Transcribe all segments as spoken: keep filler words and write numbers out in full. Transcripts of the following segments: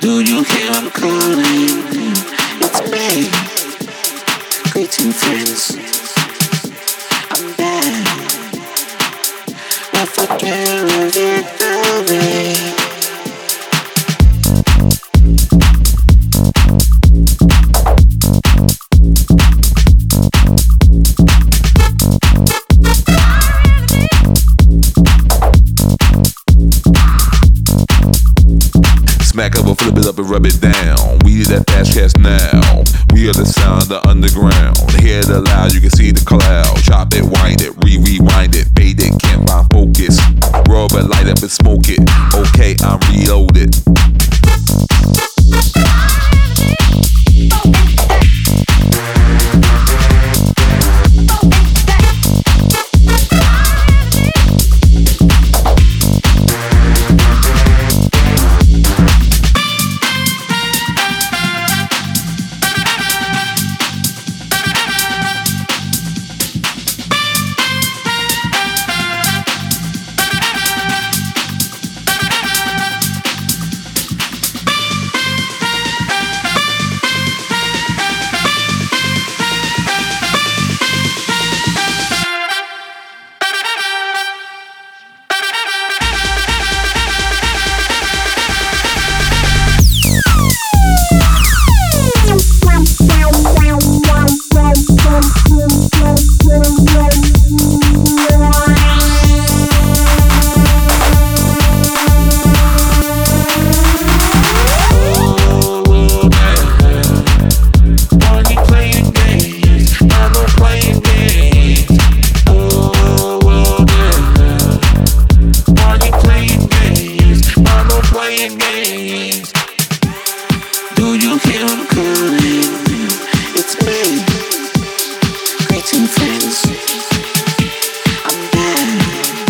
Do you hear I'm calling? It's me. Greeting friends. I'm back. I forget of it the way. Smack up or flip it up and rub it down. We that fast cast now. We are the sound of the underground. Hear the loud, you can see the cloud. Chop it, wind it, re-rewind it. Fade it, can't find focus. Rub it, light up and smoke it. Okay, I'm reloaded. Do you hear I'm calling? It's me. Greeting friends. I'm back.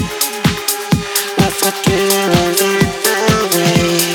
I forget of it the way.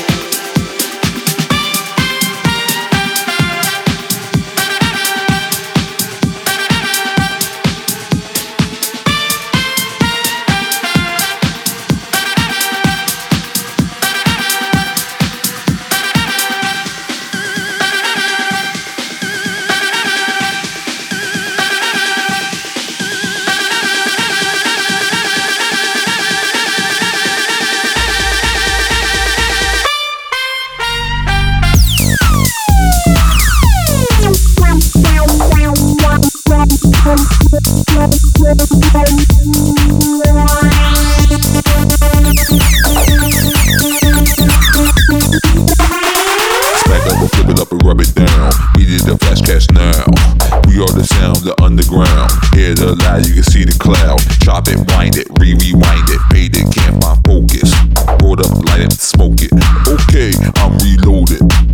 Smack up or flip it up and rub it down. We did the flash cast now. We are the sound of the underground. Hear the loud, you can see the cloud. Chop it, wind it, re-rewind it. Fade it, can't find focus. Roll up, light it, smoke it. Okay, I'm reloaded.